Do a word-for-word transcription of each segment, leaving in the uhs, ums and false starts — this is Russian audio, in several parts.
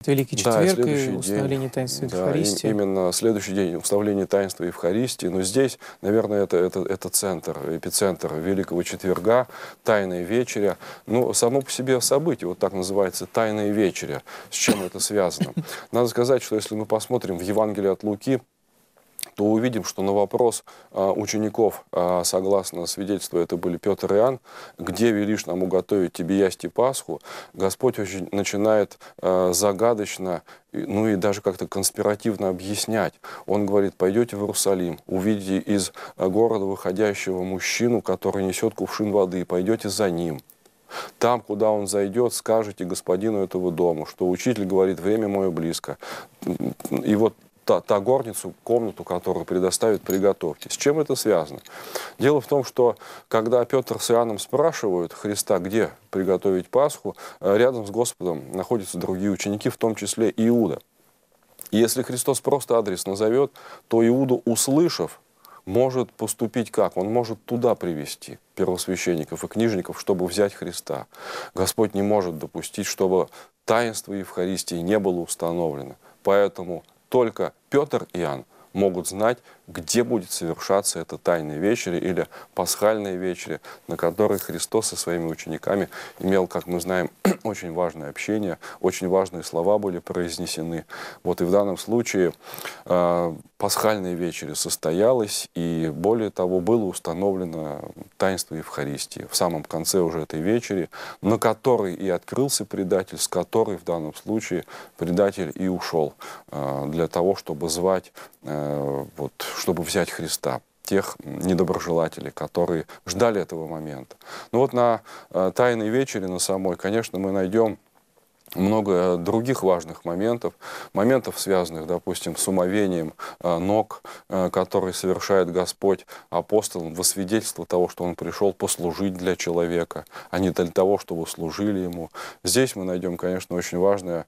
Великий Да, и четверг и следующий установление день, таинства да, Евхаристии. им- именно следующий день установление таинства Евхаристии. Но здесь, наверное, это, это, это центр, эпицентр Великого Четверга, Тайная Вечеря. Ну, само по себе событие, вот так называется, Тайная Вечеря. С чем это связано? Надо сказать, что если мы посмотрим в Евангелие от Луки, то увидим, что на вопрос а, учеников, а, согласно свидетельству, это были Петр и Иоанн, где велишь нам уготовить тебе ясти Пасху, Господь очень начинает а, загадочно, ну и даже как-то конспиративно объяснять. Он говорит: пойдете в Иерусалим, увидите из города выходящего мужчину, который несет кувшин воды, пойдете за ним. Там, куда он зайдет, скажете господину этого дома, что учитель говорит: время мое близко. И вот Та, та горницу, комнату, которую предоставит, приготовьте. С чем это связано? Дело в том, что когда Петр с Иоанном спрашивают Христа, где приготовить Пасху, рядом с Господом находятся другие ученики, в том числе Иуда. И если Христос просто адрес назовет, то Иуда, услышав, может поступить как? Он может туда привести первосвященников и книжников, чтобы взять Христа. Господь не может допустить, чтобы таинство Евхаристии не было установлено. Поэтому только Петр и Иоанн могут знать, где будет совершаться эта тайная вечеря или пасхальная вечеря, на которой Христос со своими учениками имел, как мы знаем, очень важное общение, очень важные слова были произнесены. Вот и в данном случае э, пасхальная вечеря состоялась, и более того, было установлено таинство Евхаристии в самом конце уже этой вечери, на которой и открылся предатель, с которой в данном случае предатель и ушел э, для того, чтобы звать, э, вот, чтобы взять Христа, тех недоброжелателей, которые ждали этого момента. Но вот на э, Тайной вечере, на самой, конечно, мы найдем много других важных моментов, моментов, связанных, допустим, с умовением э, ног, э, которые совершает Господь апостолам во свидетельство того, что Он пришел послужить для человека, а не для того, чтобы служили Ему. Здесь мы найдем, конечно, очень важные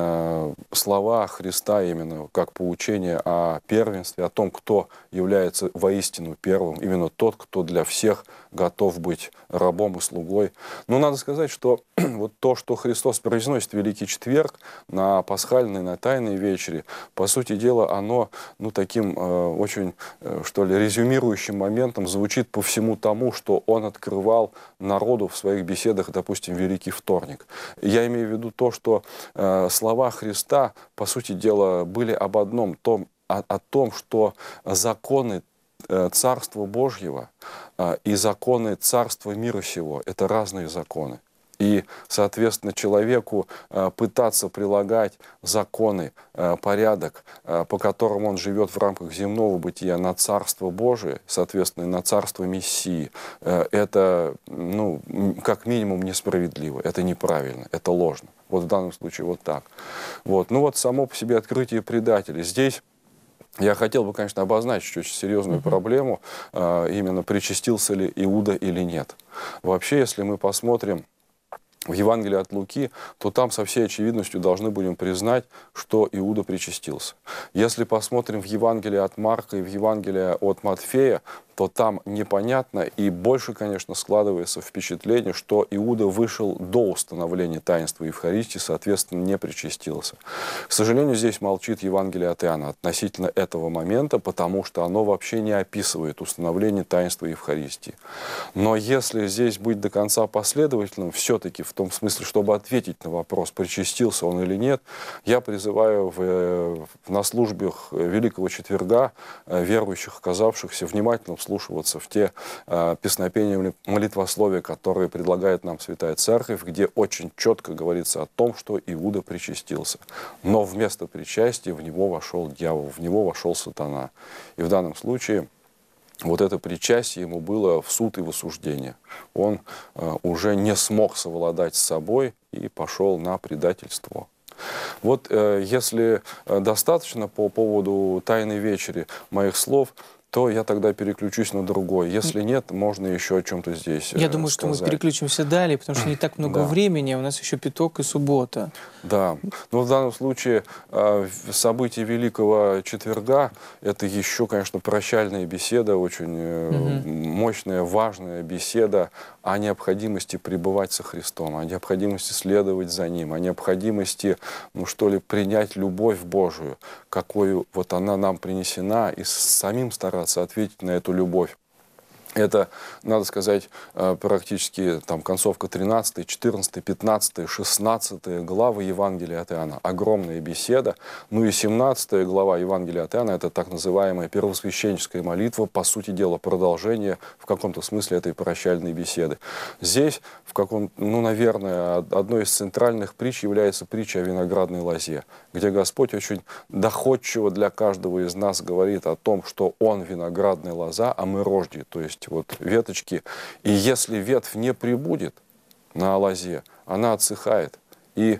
э, слова Христа, именно как поучение о первенстве, о том, кто является воистину первым, именно тот, кто для всех готов быть рабом и слугой. Но надо сказать, что вот то, что Христос произносит в Великий Четверг на пасхальной, на Тайной вечере, по сути дела, оно, ну, таким э, очень, э, что ли, резюмирующим моментом звучит по всему тому, что Он открывал народу в своих беседах, допустим, в Великий Вторник. Я имею в виду то, что э, слова Христа, по сути дела, были об одном, том, о, о том, что законы Царства Божьего и законы Царства мира сего – это разные законы. И, соответственно, человеку пытаться прилагать законы, порядок, по которым он живет в рамках земного бытия, на Царство Божие, соответственно, на Царство Мессии, это, ну, как минимум несправедливо, это неправильно, это ложно. Вот в данном случае вот так. Вот. Ну вот само по себе открытие предателей. Здесь я хотел бы, конечно, обозначить очень серьезную uh-huh. проблему, а, именно причастился ли Иуда или нет. Вообще, если мы посмотрим в Евангелии от Луки, то там со всей очевидностью должны будем признать, что Иуда причастился. Если посмотрим в Евангелие от Марка и в Евангелие от Матфея, то там непонятно и больше, конечно, складывается впечатление, что Иуда вышел до установления таинства Евхаристии, соответственно, не причастился. К сожалению, здесь молчит Евангелие от Иоанна относительно этого момента, потому что оно вообще не описывает установление таинства Евхаристии. Но если здесь быть до конца последовательным, все-таки в том смысле, чтобы ответить на вопрос, причастился он или нет, я призываю в, на службах Великого Четверга верующих, оказавшихся внимательно вслушиваться в те э, песнопения, молитвословия, которые предлагает нам Святая Церковь, где очень четко говорится о том, что Иуда причастился. Но вместо причастия в него вошел дьявол, в него вошел сатана. И в данном случае вот это причастие ему было в суд и в осуждение. Он э, уже не смог совладать с собой и пошел на предательство. Вот э, если достаточно по поводу Тайной вечери моих слов, то я тогда переключусь на другой. Если нет, можно еще о чем-то здесь Я э, думаю, что сказать. мы переключимся далее, потому что не так много Да. времени, а у нас еще пяток и суббота. Да, но в данном случае э, события Великого Четверга – это еще, конечно, прощальная беседа, очень э, Мгм. мощная, важная беседа о необходимости пребывать со Христом, о необходимости следовать за Ним, о необходимости, ну что ли, принять любовь Божию, какую вот она нам принесена, и самим стараться ответить на эту любовь. Это, надо сказать, практически там, концовка тринадцатой, четырнадцатой, пятнадцатой, шестнадцатой главы Евангелия от Иоанна. Огромная беседа. Ну и семнадцатая глава Евангелия от Иоанна – это так называемая первосвященническая молитва, по сути дела, продолжение в каком-то смысле этой прощальной беседы. Здесь, в каком, ну, наверное, одной из центральных притч является притча о виноградной лозе, где Господь очень доходчиво для каждого из нас говорит о том, что Он виноградная лоза, а мы рожьи, то есть вот веточки. И если ветвь не прибудет на лозе, она отсыхает и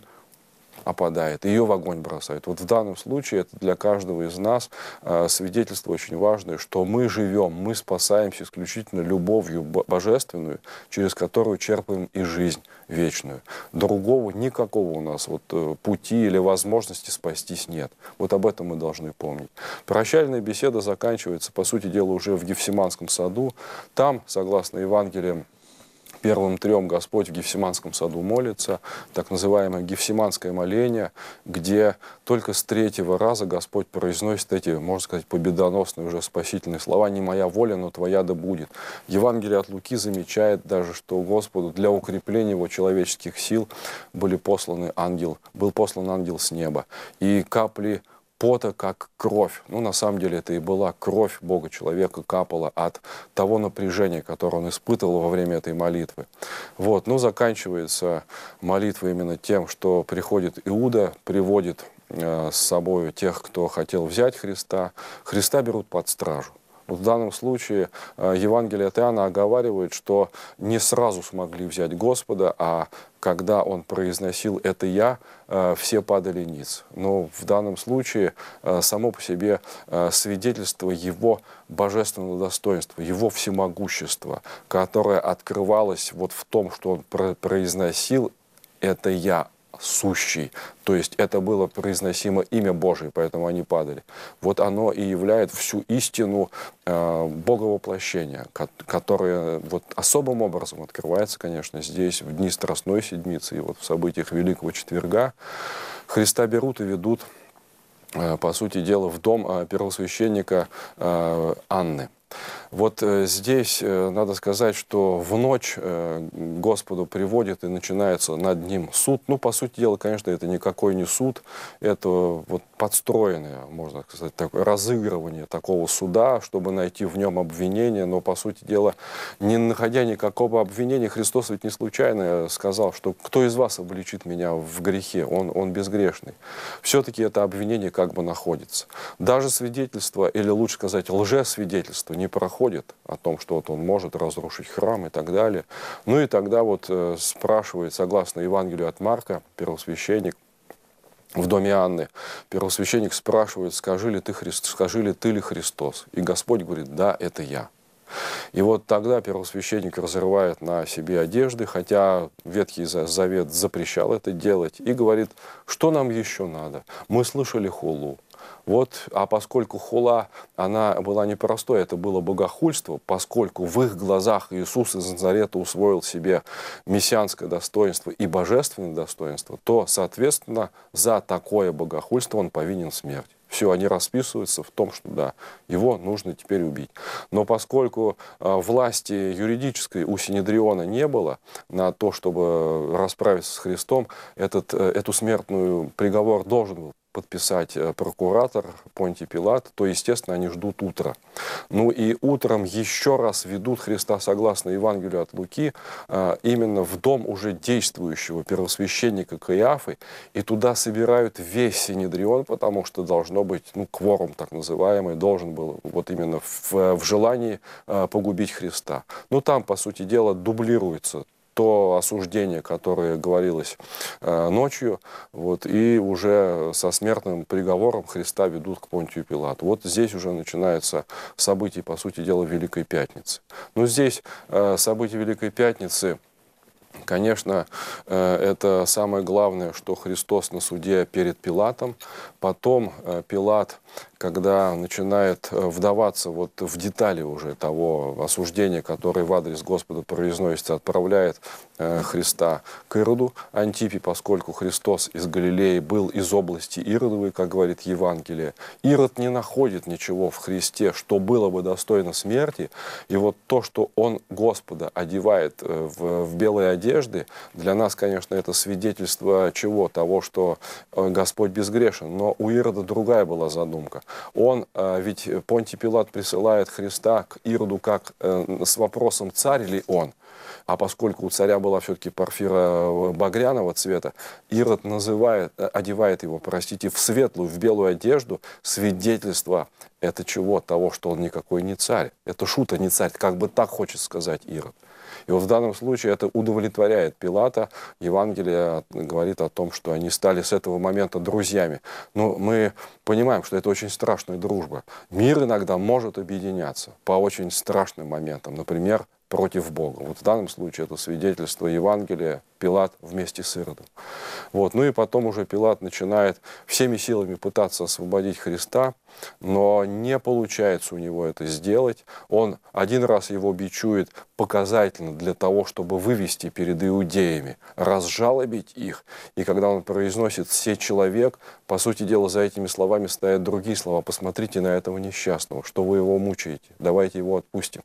опадает, ее в огонь бросают. Вот в данном случае это для каждого из нас э, свидетельство очень важное, что мы живем, мы спасаемся исключительно любовью божественную, через которую черпаем и жизнь вечную. Другого никакого у нас вот, э, пути или возможности спастись нет. Вот об этом мы должны помнить. Прощальная беседа заканчивается, по сути дела, уже в Гефсиманском саду. Там, согласно Евангелиям, первым трем Господь в Гефсиманском саду молится, так называемое Гефсиманское моление, где только с третьего раза Господь произносит эти, можно сказать, победоносные уже спасительные слова: «Не моя воля, но твоя да будет». Евангелие от Луки замечает даже, что Господу для укрепления его человеческих сил были посланы ангел, был послан ангел с неба. И капли пота, как кровь. Ну, на самом деле, это и была кровь Бога человека, капала от того напряжения, которое он испытывал во время этой молитвы. Вот. Ну, заканчивается молитва именно тем, что приходит Иуда, приводит э, с собой тех, кто хотел взять Христа. Христа берут под стражу. Вот в данном случае э, Евангелие от Иоанна оговаривает, что не сразу смогли взять Господа, а когда он произносил «это я», э, все падали ниц. Но в данном случае э, само по себе э, свидетельство его божественного достоинства, его всемогущества, которое открывалось вот в том, что он про- произносил «это я», сущий, то есть это было произносимо имя Божие, поэтому они падали. Вот оно и являет всю истину э, Боговоплощения, ко которое вот особым образом открывается, конечно, здесь, в дни Страстной Седмицы и вот в событиях Великого Четверга. Христа берут и ведут, э, по сути дела, в дом э, первосвященника э, Анны. Вот э, здесь э, надо сказать, что в ночь э, Господу приводит и начинается над ним суд. Ну, по сути дела, конечно, это никакой не суд, это вот подстроенное, можно сказать, такое разыгрывание такого суда, чтобы найти в нем обвинение. Но, по сути дела, не находя никакого обвинения, Христос ведь не случайно сказал, что кто из вас обличит меня в грехе, он, он безгрешный. Все-таки это обвинение как бы находится. Даже свидетельство, или лучше сказать, лжесвидетельство не проходит о том, что вот он может разрушить храм и так далее. Ну и тогда вот э, спрашивает, согласно Евангелию от Марка, первосвященник в доме Анны, первосвященник спрашивает: скажи ли ты, Христ, скажи ли ты ли Христос? И Господь говорит: да, это я. И вот тогда первосвященник разрывает на себе одежды, хотя Ветхий Завет запрещал это делать, и говорит: что нам еще надо? Мы слышали хулу. Вот, а поскольку хула, она была непростой, это было богохульство, поскольку в их глазах Иисус из Назарета усвоил себе мессианское достоинство и божественное достоинство, то, соответственно, за такое богохульство он повинен смерти. Все, они расписываются в том, что да, его нужно теперь убить. Но поскольку э, власти юридической у Синедриона не было на то, чтобы расправиться с Христом, этот, э, эту смертную приговор должен был подписать прокуратор Понтий Пилат, то, естественно, они ждут утра. Ну и утром еще раз ведут Христа, согласно Евангелию от Луки, именно в дом уже действующего первосвященника Каиафы, и туда собирают весь Синедрион, потому что должно быть, ну, кворум так называемый, должен был вот именно в, в желании погубить Христа. Ну там, по сути дела, дублируется то осуждение, которое говорилось э, ночью, вот, и уже со смертным приговором Христа ведут к Понтию Пилату. Вот здесь уже начинаются события, по сути дела, Великой Пятницы. Но здесь э, события Великой Пятницы, конечно, это самое главное, что Христос на суде перед Пилатом. Потом Пилат, когда начинает вдаваться вот в детали уже того осуждения, которое в адрес Господа произносится, отправляет Христа к Ироду Антипе, поскольку Христос из Галилеи был из области Иродовой, как говорит Евангелие. Ирод не находит ничего в Христе, что было бы достойно смерти. И вот то, что он Господа одевает в, в белые одежды, для нас, конечно, это свидетельство чего? Того, что Господь безгрешен. Но у Ирода другая была задумка. Он, ведь Понтий Пилат присылает Христа к Ироду как с вопросом, царь ли он. А поскольку у царя была все-таки парфира багряного цвета, Ирод называет, одевает его, простите, в светлую, в белую одежду, свидетельство это чего? Того, что он никакой не царь. Это шут, а не царь. Как бы так хочет сказать Ирод. И вот в данном случае это удовлетворяет Пилата. Евангелие говорит о том, что они стали с этого момента друзьями. Но мы понимаем, что это очень страшная дружба. Мир иногда может объединяться по очень страшным моментам. Например, против Бога. Вот в данном случае это свидетельство Евангелия, Пилат вместе с Иродом. Вот. Ну и потом уже Пилат начинает всеми силами пытаться освободить Христа, но не получается у него это сделать. Он один раз его бичует показательно для того, чтобы вывести перед иудеями, разжалобить их. И когда он произносит «все человек», по сути дела за этими словами стоят другие слова. Посмотрите на этого несчастного, что вы его мучаете, давайте его отпустим.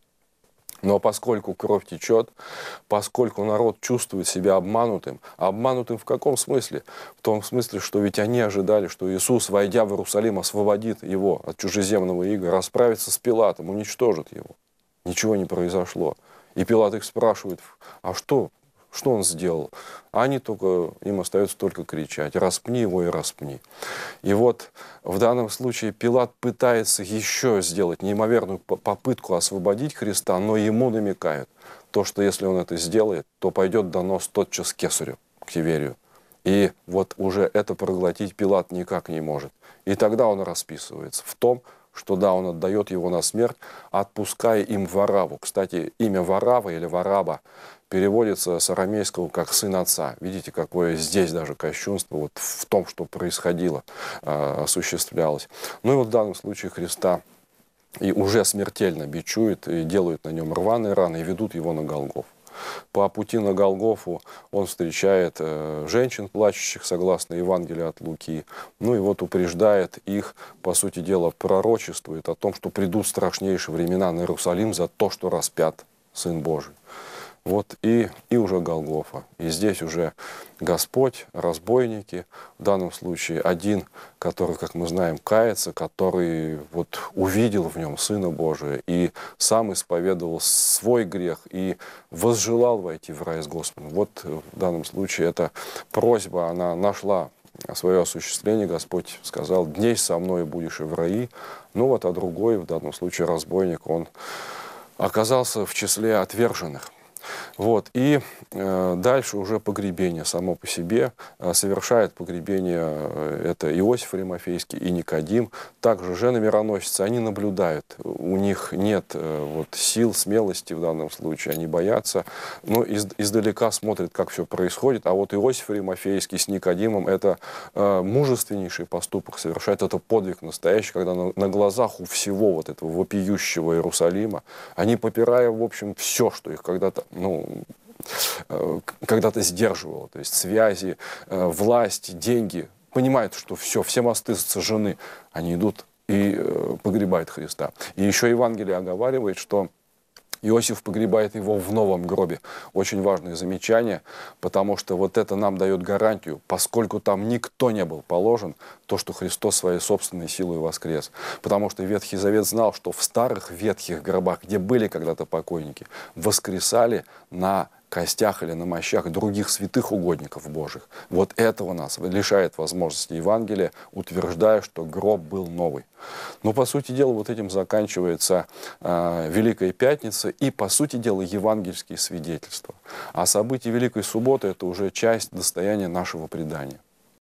Но поскольку кровь течет, поскольку народ чувствует себя обманутым, обманутым в каком смысле? В том смысле, что ведь они ожидали, что Иисус, войдя в Иерусалим, освободит его от чужеземного ига, расправится с Пилатом, уничтожит его. Ничего не произошло. И Пилат их спрашивает, а что? Что он сделал? А они только, им остается только кричать: распни его и распни. И вот в данном случае Пилат пытается еще сделать неимоверную попытку освободить Христа, но ему намекают, то, что если он это сделает, то пойдет донос тотчас к Кесарю, к Тиверию. И вот уже это проглотить Пилат никак не может. И тогда он расписывается в том, что да, он отдает его на смерть, отпуская им Варавву. Кстати, имя Варава или Вараба переводится с арамейского как «сын отца». Видите, какое здесь даже кощунство вот в том, что происходило, осуществлялось. Ну и вот в данном случае Христа и уже смертельно бичуют, и делают на нем рваные раны, и ведут его на Голгофу. По пути на Голгофу он встречает э, женщин, плачущих, согласно Евангелию от Луки. Ну и вот упреждает их, по сути дела, пророчествует о том, что придут страшнейшие времена на Иерусалим за то, что распят Сын Божий. Вот и, и уже Голгофа. И здесь уже Господь, разбойники, в данном случае один, который, как мы знаем, кается, который вот увидел в нем Сына Божия и сам исповедовал свой грех и возжелал войти в рай с Господом. Вот в данном случае эта просьба, она нашла свое осуществление. Господь сказал: «Дней со мной будешь и в раи». Ну вот, а другой, в данном случае разбойник, он оказался в числе отверженных. Вот. И э, дальше уже погребение само по себе. Э, совершает погребение э, это Иосиф Аримафейский и Никодим. Также жены-мироносицы, они наблюдают. У них нет э, вот, сил, смелости в данном случае. Они боятся. Но из, издалека смотрят, как все происходит. А вот Иосиф Аримафейский с Никодимом это э, мужественнейший поступок совершает. Это подвиг настоящий, когда на, на глазах у всего вот этого вопиющего Иерусалима они, попирая, в общем, все, что их когда-то ну, когда-то сдерживало, то есть связи, власть, деньги, понимают, что все, все мосты сожжены, они идут и погребают Христа. И еще Евангелие оговаривает, что Иосиф погребает его в новом гробе. Очень важное замечание, потому что вот это нам дает гарантию, поскольку там никто не был положен, то, что Христос своей собственной силой воскрес. Потому что Ветхий Завет знал, что в старых ветхих гробах, где были когда-то покойники, воскресали на костях или на мощах других святых угодников Божьих. Вот этого нас лишает возможности Евангелия, утверждая, что гроб был новый. Но, по сути дела, вот этим заканчивается э, Великая Пятница и, по сути дела, евангельские свидетельства. А события Великой Субботы — это уже часть достояния нашего предания.